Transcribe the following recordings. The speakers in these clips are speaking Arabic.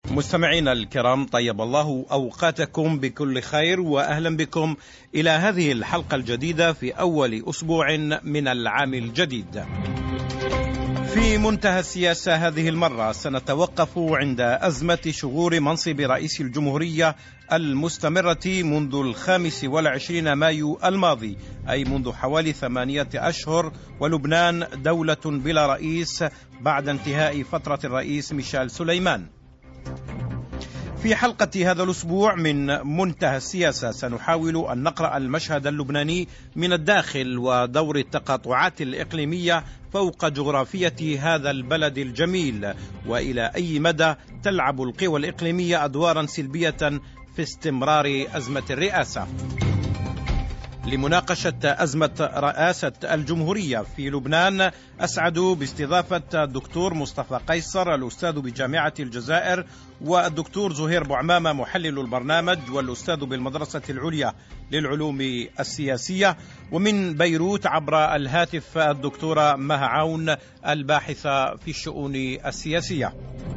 مستمعينا الكرام، طيب الله أوقاتكم بكل خير، وأهلا بكم إلى هذه الحلقة الجديدة في أول أسبوع من العام الجديد. في منتهى السياسة هذه المرة سنتوقف عند أزمة شغور منصب رئيس الجمهورية المستمرة منذ 25 مايو الماضي، أي منذ حوالي 8 أشهر، ولبنان دولة بلا رئيس بعد انتهاء فترة الرئيس ميشيل سليمان. في حلقة هذا الأسبوع من منتهى السياسة سنحاول أن نقرأ المشهد اللبناني من الداخل ودور التقاطعات الإقليمية فوق جغرافية هذا البلد الجميل، وإلى أي مدى تلعب القوى الإقليمية أدوارا سلبية في استمرار أزمة الرئاسة. لمناقشة أزمة رئاسة الجمهورية في لبنان أسعد باستضافة الدكتور مصطفى قيصر الأستاذ بجامعة الجزائر، والدكتور زهير بوعمامة محلل البرنامج والأستاذ بالمدرسة العليا للعلوم السياسية، ومن بيروت عبر الهاتف الدكتورة مها عون الباحثة في الشؤون السياسية.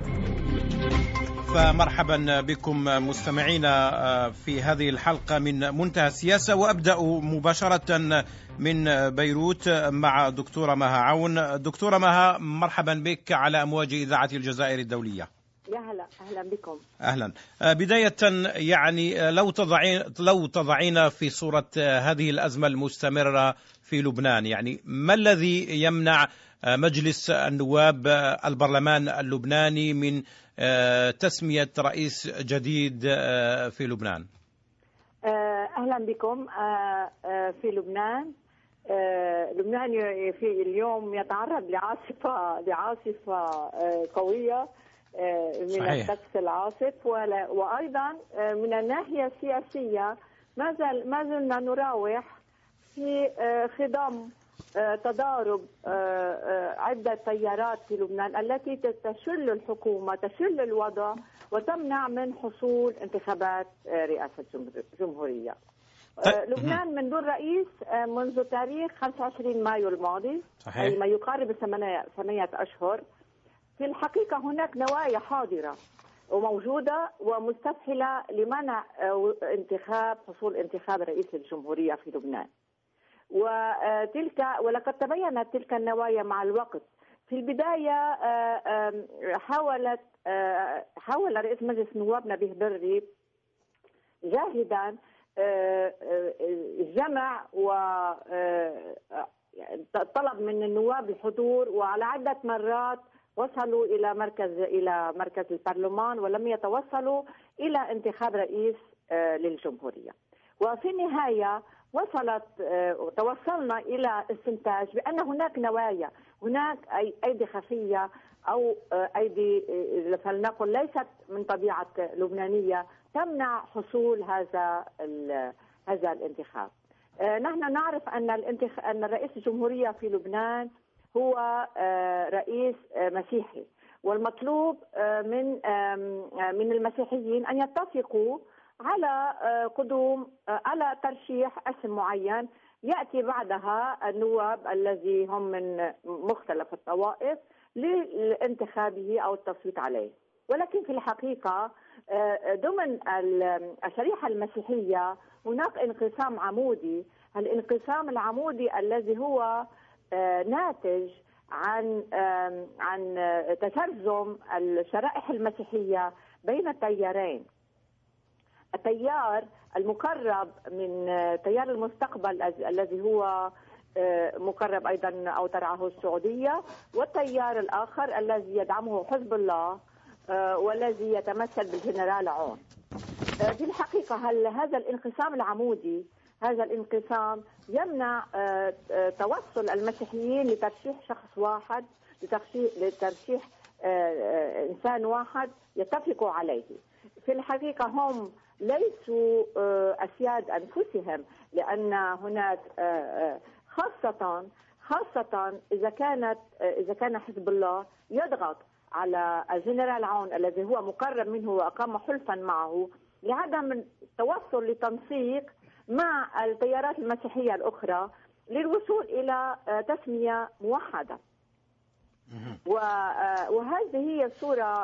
فمرحبا بكم مستمعينا في هذه الحلقة من منتهى السياسة، وأبدأ مباشرة من بيروت مع دكتورة مها عون. دكتورة مها، مرحبا بك على أمواج إذاعة الجزائر الدولية. يا هلا، أهلا بكم. أهلا. بداية يعني لو تضعين في صورة هذه الأزمة المستمرة في لبنان، يعني ما الذي يمنع مجلس النواب البرلمان اللبناني من تسمية رئيس جديد في لبنان؟ أهلا بكم. في لبنان في اليوم يتعرض لعاصفة قوية من الطقس العاصف، وأيضا من الناحية السياسية ما زلنا نراوح في خضم تضارب عدة تيارات في لبنان التي تشل الحكومة، تشل الوضع، وتمنع من حصول انتخابات رئاسة جمهورية. لبنان من دون رئيس منذ تاريخ 25 مايو الماضي، أي ما يقارب 8 أشهر. في الحقيقة هناك نوايا حاضرة وموجودة ومستفحلة لمنع حصول انتخاب رئيس الجمهورية في لبنان، ولقد تبينت تلك النوايا مع الوقت. في البداية حاول رئيس مجلس النواب نبيه بري جاهدا جمع وطلب من النواب الحضور، وعلى عدة مرات وصلوا إلى مركز البرلمان ولم يتوصلوا إلى انتخاب رئيس للجمهورية. وفي النهاية توصلنا إلى استنتاج بأن هناك نوايا، هناك أيدي خفية أو أيدي فلنقل ليست من طبيعة لبنانية تمنع حصول هذا الانتخاب. نحن نعرف أن رئيس الجمهورية في لبنان هو رئيس مسيحي، والمطلوب من المسيحيين أن يتفقوا على ترشيح اسم معين يأتي بعدها النواب الذي هم من مختلف الطوائف لانتخابه أو التصويت عليه. ولكن في الحقيقة ضمن الشريحة المسيحية هناك انقسام عمودي. الانقسام العمودي الذي هو ناتج عن تشرذم الشرائح المسيحية بين التيارين. التيار المقرب من تيار المستقبل الذي هو مقرب أيضا أو ترعاه السعودية، والتيار الآخر الذي يدعمه حزب الله والذي يتمثل بالجنرال عون. في الحقيقة هذا الانقسام العمودي، هذا الانقسام يمنع توصل المسيحيين لترشيح شخص واحد، لترشيح إنسان واحد يتفقوا عليه. في الحقيقة هم ليسوا أسياد أنفسهم، لأن هناك خاصة إذا كان حزب الله يضغط على الجنرال عون الذي هو مقرب منه وأقام حلفا معه لعدم التوصل لتنسيق مع التيارات المسيحية الأخرى للوصول إلى تسمية موحدة. وهذه هي الصورة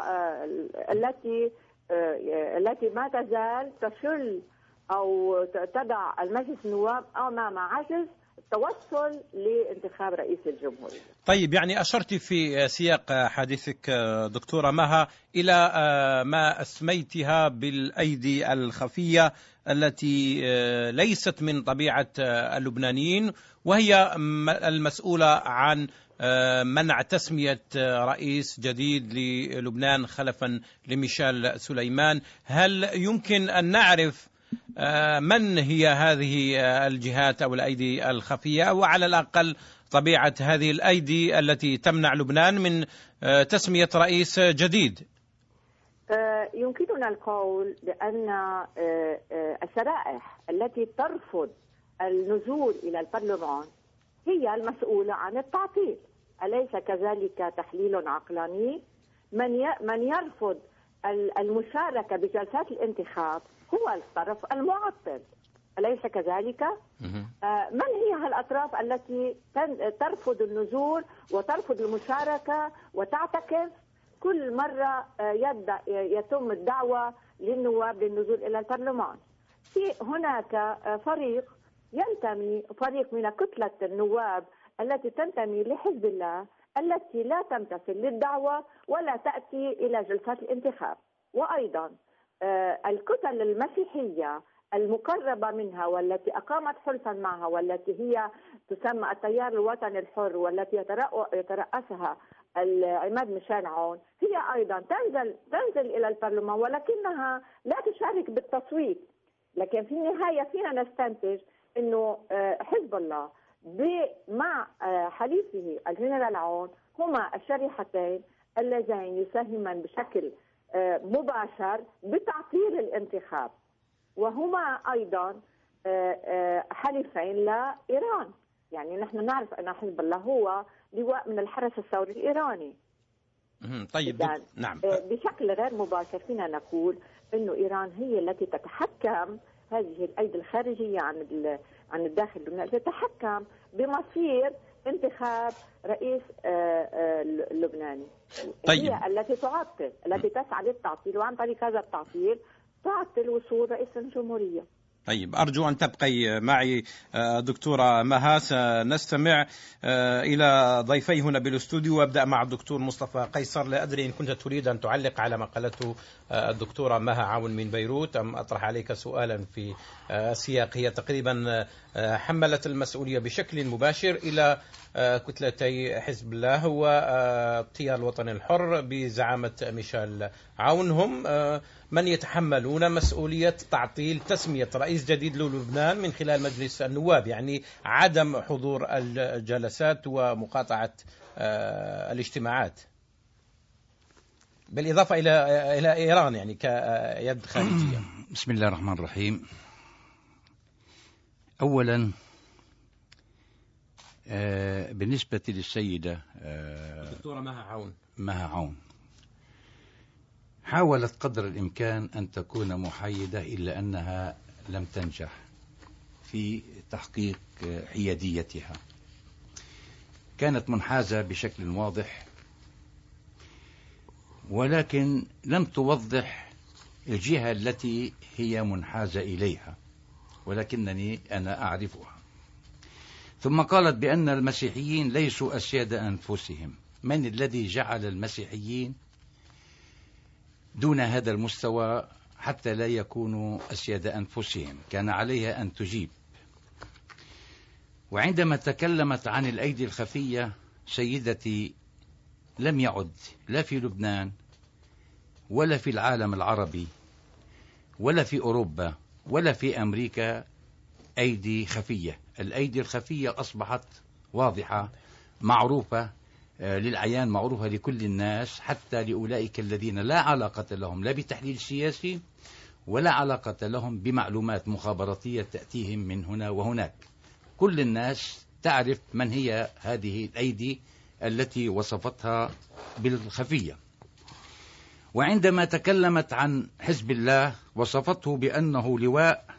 التي ما تزال تشل أو تضع المجلس النواب أمام عجز التوصل لانتخاب رئيس الجمهورية. طيب، يعني أشرت في سياق حديثك دكتورة مها إلى ما أسميتها بالأيدي الخفية التي ليست من طبيعة اللبنانيين، وهي المسؤولة عن منع تسمية رئيس جديد للبنان خلفا لميشيل سليمان. هل يمكن أن نعرف من هي هذه الجهات أو الأيدي الخفية، أو على الأقل طبيعة هذه الأيدي التي تمنع لبنان من تسمية رئيس جديد؟ يمكننا القول بأن الشرائح التي ترفض النزول إلى البرلمان هي المسؤولة عن التعطيل. أليس كذلك تحليل عقلاني؟ من يرفض المشاركة بجلسات الانتخاب هو الطرف المعطل، أليس كذلك؟ من هي هالأطراف التي ترفض النزول وترفض المشاركة وتعتكف كل مرة يتم الدعوة للنواب للنزول إلى البرلمان؟ هناك فريق من كتلة النواب التي تنتمي لحزب الله التي لا تمتثل للدعوة ولا تأتي إلى جلسات الانتخاب، وأيضا الكتل المسيحية المقربة منها والتي أقامت حلفا معها والتي هي تسمى التيار الوطني الحر والتي يترأسها عماد ميشيل عون، هي أيضا تنزل إلى البرلمان ولكنها لا تشارك بالتصويت. لكن في النهاية فينا نستنتج أنه حزب الله مع حليفه الجنرال عون هما الشريحتين اللذين يساهمان بشكل مباشر بتعطيل الانتخاب، وهما أيضا حليفين لإيران. يعني نحن نعرف أن حزب الله هو لواء من الحرس الثوري الإيراني. طيب، نعم. بشكل غير مباشر فينا نقول أنه إيران هي التي تتحكم، هذه الأيدي الخارجية عن الداخل اللبناني تتحكم بمصير انتخاب رئيس لبناني. طيب. هي التي تعطل، التي تسعى للتعطيل، وعن طريق هذا التعطيل تعطل وصول رئيس الجمهورية. طيب، أرجو أن تبقي معي دكتورة مها. سنستمع إلى ضيفي هنا بالاستوديو، وأبدأ مع الدكتور مصطفى قيصر. لا أدري إن كنت تريد أن تعلق على ما قالته الدكتورة مها عون من بيروت، أم أطرح عليك سؤالا في سياق. هي تقريبا حملت المسؤولية بشكل مباشر إلى كتلتي حزب الله والتيار الوطني الحر بزعامة ميشيل عون، هم من يتحملون مسؤولية تعطيل تسمية رئيس جديد للبنان من خلال مجلس النواب، يعني عدم حضور الجلسات ومقاطعة الاجتماعات، بالإضافة إلى إيران يعني كيد خارجية. بسم الله الرحمن الرحيم. أولا بالنسبة للسيدة الدكتورة مها عون حاولت قدر الإمكان أن تكون محايدة، إلا أنها لم تنجح في تحقيق حياديتها. كانت منحازة بشكل واضح، ولكن لم توضح الجهة التي هي منحازة إليها، ولكنني أنا أعرفها. ثم قالت بأن المسيحيين ليسوا أسياد أنفسهم. من الذي جعل المسيحيين دون هذا المستوى حتى لا يكونوا أسياد أنفسهم؟ كان عليها أن تجيب. وعندما تكلمت عن الأيدي الخفية، سيدتي، لم يعد لا في لبنان ولا في العالم العربي ولا في أوروبا ولا في أمريكا أيدي خفية. الأيدي الخفية أصبحت واضحة، معروفة للعيان، معروفة لكل الناس، حتى لأولئك الذين لا علاقة لهم لا بتحليل سياسي ولا علاقة لهم بمعلومات مخابراتية تأتيهم من هنا وهناك. كل الناس تعرف من هي هذه الأيدي التي وصفتها بالخفية. وعندما تكلمت عن حزب الله وصفته بأنه لواء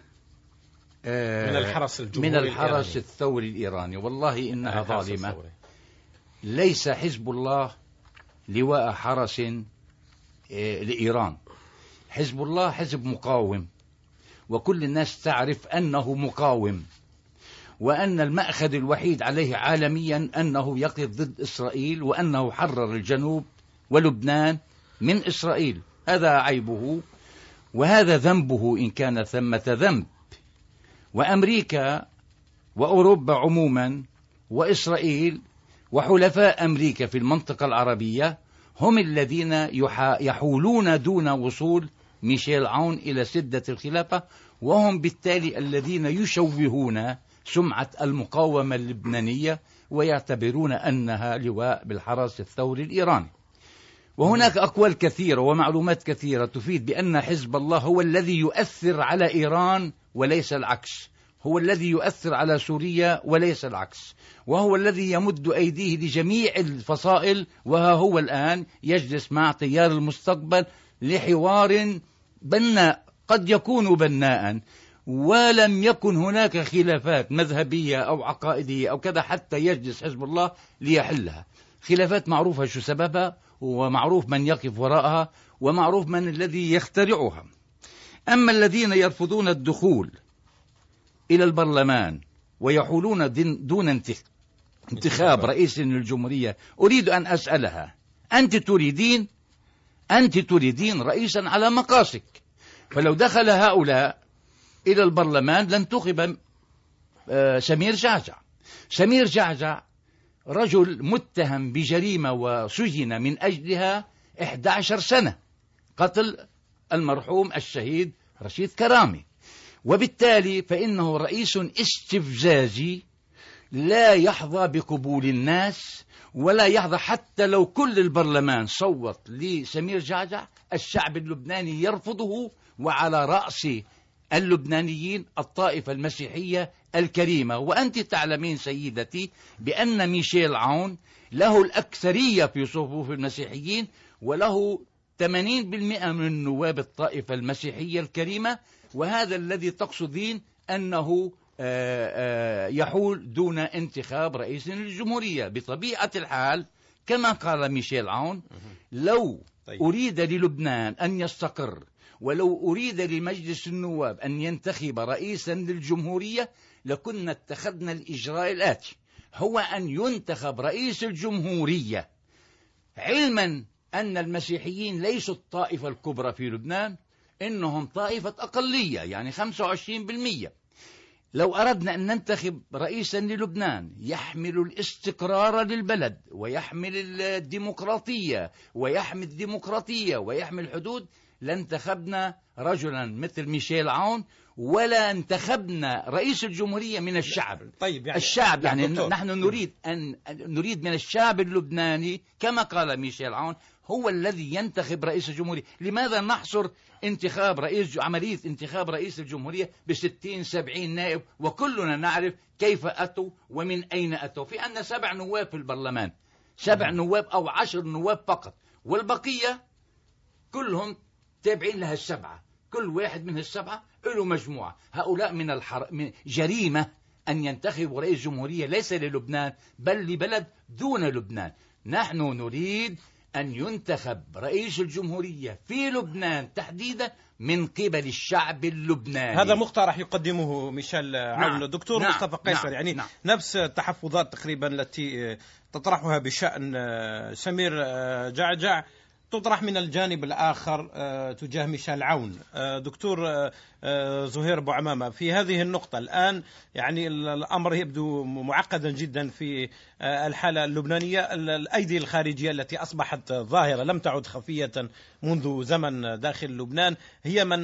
من الحرس الثوري الإيراني. والله إنها ظالمة. ليس حزب الله لواء حرس لإيران. حزب الله حزب مقاوم، وكل الناس تعرف أنه مقاوم، وأن المأخذ الوحيد عليه عالميا أنه يقف ضد إسرائيل، وأنه حرر الجنوب ولبنان من إسرائيل. هذا عيبه وهذا ذنبه إن كان ثمة ذنب. وأمريكا وأوروبا عموما وإسرائيل وحلفاء أمريكا في المنطقة العربية هم الذين يحولون دون وصول ميشيل عون إلى سدة الخلافة، وهم بالتالي الذين يشوهون سمعة المقاومة اللبنانية ويعتبرون أنها لواء بالحرس الثوري الإيراني. وهناك أقوال كثيرة ومعلومات كثيرة تفيد بأن حزب الله هو الذي يؤثر على إيران وليس العكس، هو الذي يؤثر على سوريا وليس العكس، وهو الذي يمد أيديه لجميع الفصائل. وها هو الآن يجلس مع تيار المستقبل لحوار بناء، قد يكون بناء، ولم يكن هناك خلافات مذهبية أو عقائدية أو كذا حتى يجلس حزب الله ليحلها. خلافات معروفة شو سببها، ومعروف من يقف وراءها، ومعروف من الذي يخترعها. أما الذين يرفضون الدخول إلى البرلمان ويحولون دون انتخاب رئيس للجمهورية، أريد أن أسألها: أنت تريدين رئيسا على مقاسك، فلو دخل هؤلاء إلى البرلمان لانتخب سمير جعجع. سمير جعجع رجل متهم بجريمة وسجن من أجلها 11 سنة، قتل المرحوم الشهيد رشيد كرامي، وبالتالي فإنه رئيس استفزازي لا يحظى بقبول الناس ولا يحظى، حتى لو كل البرلمان صوت لسمير جعجع الشعب اللبناني يرفضه، وعلى رأس اللبنانيين الطائفة المسيحية الكريمة. وأنت تعلمين سيدتي بأن ميشيل عون له الأكثرية في صفوف المسيحيين، وله 80% من نواب الطائفة المسيحية الكريمة، وهذا الذي تقصدين أنه يحول دون انتخاب رئيس للجمهورية. بطبيعة الحال كما قال ميشيل عون، لو أريد للبنان أن يستقر، ولو أريد لمجلس النواب أن ينتخب رئيسا للجمهورية، لكنا اتخذنا الإجراء الآتي، هو أن ينتخب رئيس الجمهورية، علما أن المسيحيين ليسوا الطائفة الكبرى في لبنان، إنهم طائفة أقلية يعني 25%. لو أردنا أن ننتخب رئيسا للبنان يحمل الاستقرار للبلد ويحمل الديمقراطية ويحمل الحدود، لانتخبنا رجلا مثل ميشيل عون، ولا انتخبنا رئيس الجمهورية من الشعب. طيب يعني الشعب يعني نحن نريد من الشعب اللبناني كما قال ميشيل عون هو الذي ينتخب رئيس الجمهورية. لماذا نحصر عملية انتخاب رئيس الجمهورية ب60-70 نائب، وكلنا نعرف كيف أتوا ومن أين أتوا؟ في عندنا 7 نواب في البرلمان، 7 نواب أو 10 نواب فقط، والبقية كلهم تابعين لها 7، كل واحد من 7 له مجموعة. هؤلاء من جريمة أن ينتخبوا رئيس جمهورية ليس للبنان بل لبلد دون لبنان. نحن نريد أن ينتخب رئيس الجمهورية في لبنان تحديدا من قبل الشعب اللبناني. هذا مقترح يقدمه ميشيل عون. الدكتور مصطفى قيصر، يعني نفس التحفظات تقريبا التي تطرحها بشأن سمير جعجع تطرح من الجانب الآخر تجاه ميشيل عون. دكتور زهير أبو عمامة، في هذه النقطة الآن يعني الأمر يبدو معقدا جدا في الحالة اللبنانية. الأيدي الخارجية التي أصبحت ظاهرة لم تعد خفية منذ زمن داخل لبنان هي من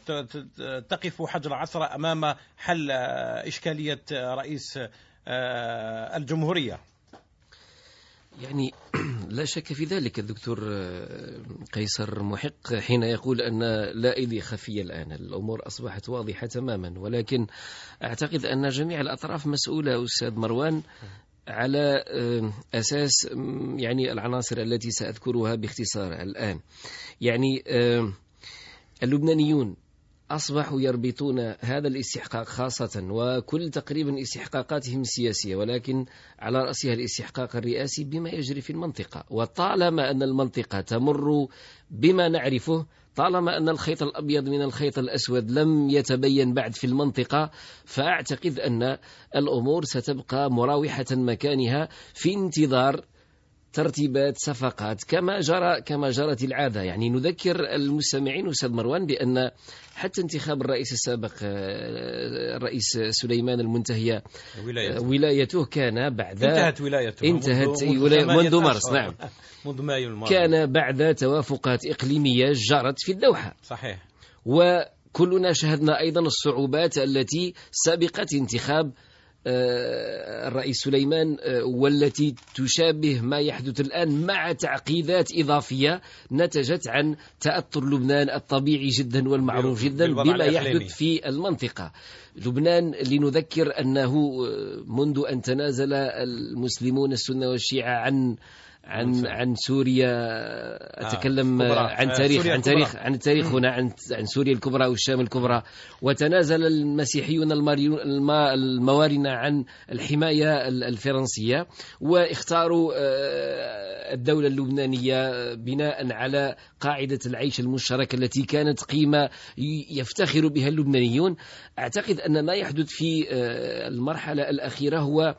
تقف حجر عثرة أمام حل إشكالية رئيس الجمهورية. يعني لا شك في ذلك. الدكتور قيصر محق حين يقول أن لا أيدي خفية الآن، الأمور أصبحت واضحة تماما، ولكن أعتقد أن جميع الأطراف مسؤولة أستاذ مروان على أساس يعني العناصر التي سأذكرها باختصار الآن. يعني اللبنانيون أصبحوا يربطون هذا الاستحقاق خاصة وكل تقريبا استحقاقاتهم السياسية، ولكن على رأسها الاستحقاق الرئاسي بما يجري في المنطقة. وطالما أن المنطقة تمر بما نعرفه، طالما أن الخيط الأبيض من الخيط الأسود لم يتبين بعد في المنطقة، فأعتقد أن الأمور ستبقى مراوحة مكانها في انتظار ترتيبات صفقات كما جرت العادة. يعني نذكر المستمعين أستاذ مروان بأن حتى انتخاب الرئيس السابق الرئيس سليمان المنتهية ولايته كان بعد انتهت ولايته منذ مارس، نعم، منذ مايو الماضي، كان بعد توافقات إقليمية جرت في الدوحة. صحيح. وكلنا شاهدنا أيضا الصعوبات التي سبقت انتخاب الرئيس سليمان، والتي تشابه ما يحدث الآن مع تعقيدات إضافية نتجت عن تأثر لبنان الطبيعي جدا والمعروف جدا بما يحدث في المنطقة. لبنان لنذكر أنه منذ أن تنازل المسلمون السنة والشيعة عن سوريا، أتكلم عن التاريخ هنا، عن سوريا الكبرى والشام الكبرى، وتنازل المسيحيون الموارنة عن الحماية الفرنسية، واختاروا الدولة اللبنانية بناء على قاعدة العيش المشترك التي كانت قيمة يفتخر بها اللبنانيون. أعتقد أن ما يحدث في المرحلة الأخيرة هو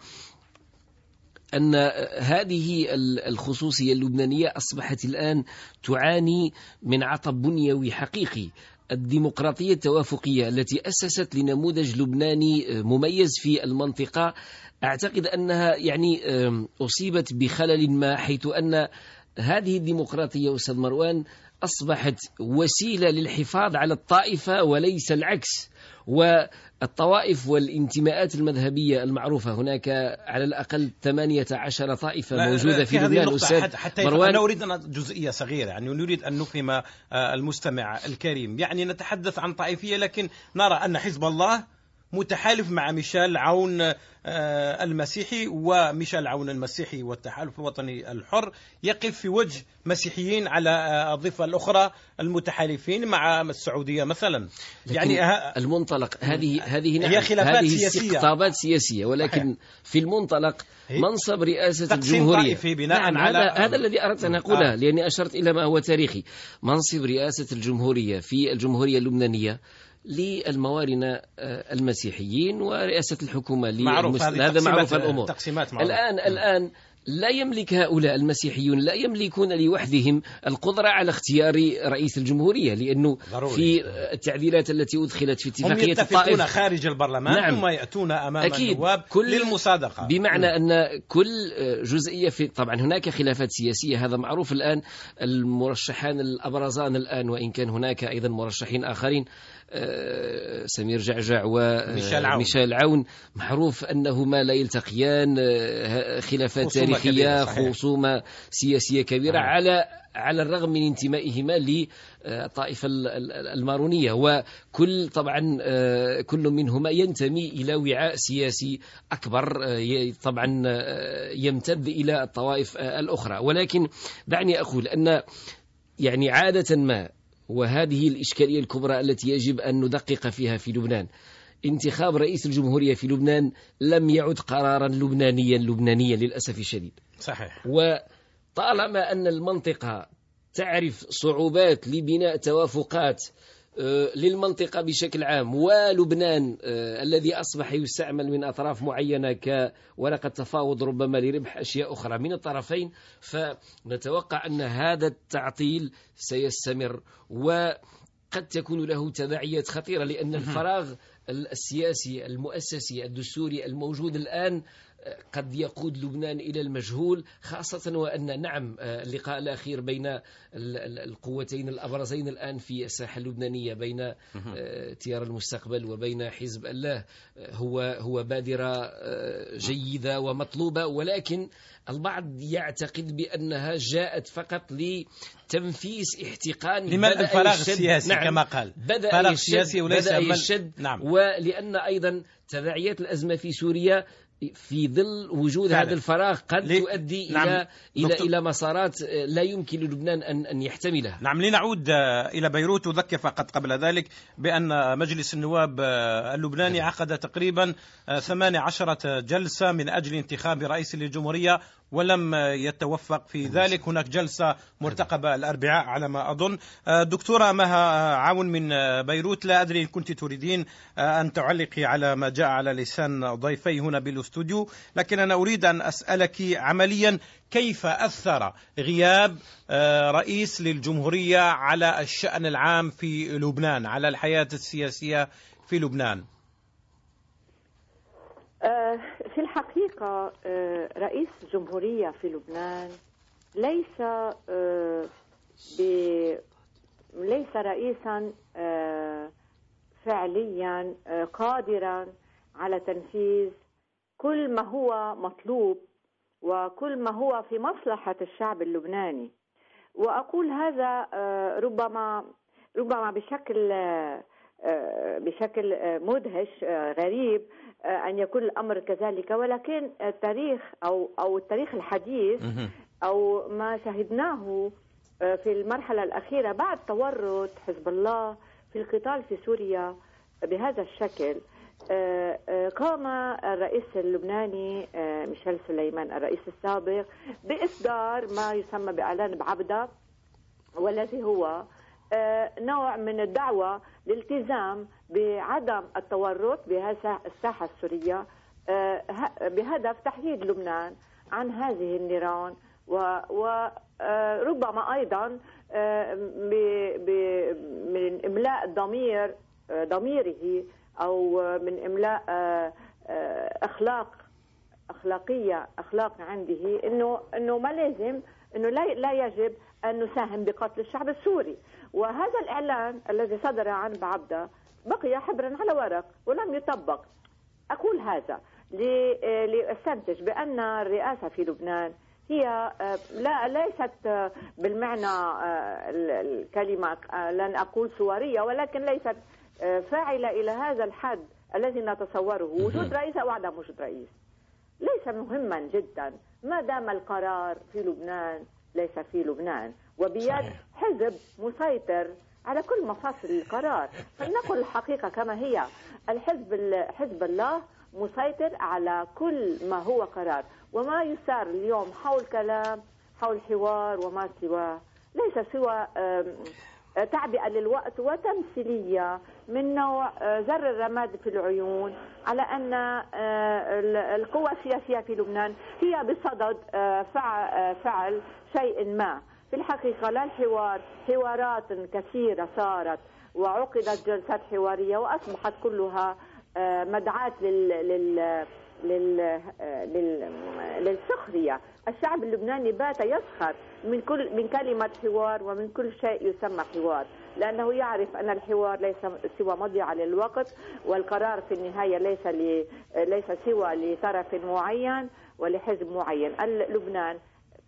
أن هذه الخصوصية اللبنانية أصبحت الآن تعاني من عطب بنيوي حقيقي. الديمقراطية التوافقية التي أسست لنموذج لبناني مميز في المنطقة، أعتقد أنها يعني أصيبت بخلل ما، حيث أن هذه الديمقراطية أستاذ مروان أصبحت وسيلة للحفاظ على الطائفة وليس العكس. والطوائف والانتماءات المذهبية المعروفة، هناك على الأقل 18 طائفة موجودة في لبنان أستاذ مروان. أنا أريد أن جزئية صغيرة، يعني نريد أن نفهم المستمع الكريم. يعني نتحدث عن طائفية، لكن نرى أن حزب الله متحالف مع ميشيل عون المسيحي، وميشيل عون المسيحي والتحالف الوطني الحر يقف في وجه مسيحيين على الضفة الأخرى المتحالفين مع السعودية مثلا. يعني المنطلق هذه هي خلافات سياسية، استقطابات سياسية، ولكن في المنطلق منصب رئاسة الجمهورية بناء على هذا الذي أردت أن أقوله، لأني أشرت إلى ما هو تاريخي. منصب رئاسة الجمهورية في الجمهورية اللبنانية للموارنة المسيحيين ورئاسة الحكومة هذا معروف الأمور. الآن لا يملك هؤلاء المسيحيون، لا يملكون لوحدهم القدرة على اختيار رئيس الجمهورية، لأنه ضروري. في التعديلات التي أدخلت في اتفاقية الطائف يتفقون خارج البرلمان، نعم. ثم يأتون أمام النواب للمصادقة، بمعنى أن كل جزئية طبعا هناك خلافات سياسية، هذا معروف. الآن المرشحان الأبرزان الآن، وإن كان هناك أيضا مرشحين آخرين، سمير جعجع وميشيل عون، معروف أنهما لا يلتقيان، خلافات تاريخية، خصومة سياسية كبيرة على الرغم من انتمائهما للطائفة المارونية، وكل طبعا كل منهما ينتمي إلى وعاء سياسي أكبر طبعا يمتد إلى الطوائف الأخرى. ولكن دعني أقول أن يعني عادة ما، وهذه الإشكالية الكبرى التي يجب أن ندقق فيها في لبنان، انتخاب رئيس الجمهورية في لبنان لم يعد قرارا لبنانيا للأسف الشديد. صحيح. وطالما أن المنطقة تعرف صعوبات لبناء توافقات للمنطقة بشكل عام، ولبنان الذي أصبح يستعمل من أطراف معينة كورقة تفاوض ربما لربح أشياء أخرى من الطرفين، فنتوقع أن هذا التعطيل سيستمر، وقد تكون له تداعيات خطيرة، لأن الفراغ السياسي المؤسسي الدستوري الموجود الآن قد يقود لبنان إلى المجهول، خاصة وأن نعم اللقاء الأخير بين القوتين الأبرزين الآن في الساحة اللبنانية، بين تيار المستقبل وبين حزب الله، هو بادرة جيدة ومطلوبة، ولكن البعض يعتقد بأنها جاءت فقط لتنفيس احتقان لملء الفراغ السياسي. نعم. كما قال بدأ الشد، نعم. ولأن أيضا تداعيات الأزمة في سوريا في ظل وجود هذا الفراغ قد تؤدي إلى مسارات لا يمكن للبنان أن يحتملها. نعم، لنعود إلى بيروت. أذكر فقط قبل ذلك بأن مجلس النواب اللبناني عقد تقريبا 18 جلسة من أجل انتخاب رئيس للجمهورية ولم يتوفق في ذلك. هناك جلسة مرتقبة الأربعاء على ما أظن. دكتورة مها عون من بيروت، لا أدري إن كنت تريدين أن تعلقي على ما جاء على لسان ضيفي هنا بالاستوديو، لكن أنا أريد أن أسألك عمليا كيف أثر غياب رئيس للجمهورية على الشأن العام في لبنان، على الحياة السياسية في لبنان؟ في الحقيقة رئيس الجمهورية في لبنان ليس رئيسا فعليا قادرا على تنفيذ كل ما هو مطلوب وكل ما هو في مصلحة الشعب اللبناني. وأقول هذا ربما بشكل مدهش غريب أن يكون الأمر كذلك، ولكن التاريخ أو التاريخ الحديث أو ما شاهدناه في المرحلة الأخيرة بعد تورط حزب الله في القتال في سوريا بهذا الشكل، قام الرئيس اللبناني ميشيل سليمان الرئيس السابق بإصدار ما يسمى بإعلان بعبدة، والذي هو نوع من الدعوة للالتزام بعدم التورط بهذه الساحة السورية بهدف تحييد لبنان عن هذه النيران، وربما أيضا من إملاء ضميره أو من إملاء أخلاق عنده إنه ما لازم إنه لا يجب أن نساهم بقتل الشعب السوري. وهذا الإعلان الذي صدر عن بعبدة بقي حبرا على ورق ولم يطبق. أقول هذا لأستنتج بأن الرئاسة في لبنان هي ليست بالمعنى الكلمة لن أقول صورية، ولكن ليست فاعلة إلى هذا الحد الذي نتصوره. وجود رئيس أو عدم وجود رئيس ليس مهما جدا ما دام القرار في لبنان ليس في لبنان وبيد حزب مسيطر على كل مفاصل القرار. فلنقل الحقيقة كما هي، حزب الله مسيطر على كل ما هو قرار، وما يسار اليوم حول كلام حول حوار وما سواه ليس سوى تعبئة للوقت وتمثيلية من نوع زر الرماد في العيون على أن القوى السياسية في لبنان هي بصدد فعل شيء ما. في الحقيقة لا الحوار، حوارات كثيرة صارت وعقدت جلسات حوارية وأصبحت كلها مدعاة للسخرية. الشعب اللبناني بات يسخر من كلمة حوار ومن كل شيء يسمى حوار، لأنه يعرف أن الحوار ليس سوى مضيعة للوقت، والقرار في النهاية ليس سوى لطرف معين ولحزب معين. لبنان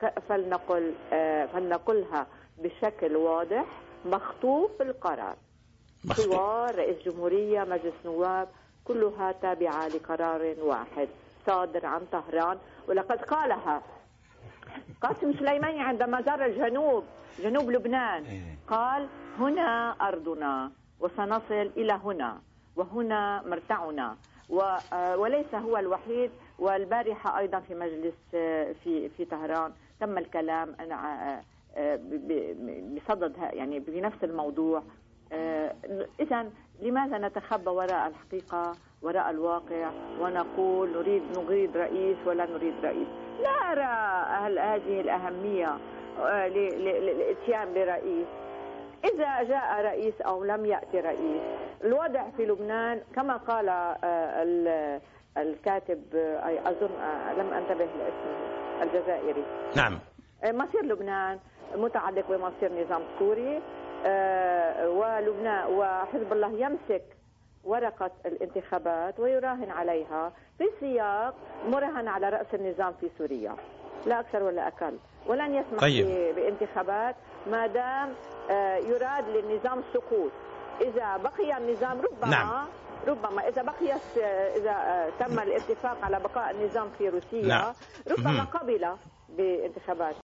فلنقلها بشكل واضح مخطوف القرار. حوار، رئيس جمهورية، مجلس نواب، كلها تابعة لقرار واحد صادر عن طهران. ولقد قالها قاسم سليماني عندما زار جنوب لبنان، قال هنا أرضنا وسنصل إلى هنا وهنا مرتعنا، وليس هو الوحيد. والبارحة أيضا في مجلس في طهران تم الكلام بصدد يعني بنفس الموضوع. إذن لماذا نتخبى وراء الحقيقة وراء الواقع ونقول نريد رئيس ولا نريد رئيس؟ لا أرى هذه الأهمية للإتيان برئيس. إذا جاء رئيس أو لم يأتي رئيس، الوضع في لبنان كما قال الكاتب أظن لم أنتبه لاسمه الجزائري، نعم، مصير لبنان متعلق بمصير نظام سوري، ولبنان وحزب الله يمسك ورقة الانتخابات ويراهن عليها في سياق مراهن على رأس النظام في سوريا، لا أكثر ولا أقل. ولن يسمح بانتخابات ما دام يراد للنظام السقوط. إذا بقي النظام ربما إذا تم الاتفاق على بقاء النظام في روسيا ربما قبل بانتخابات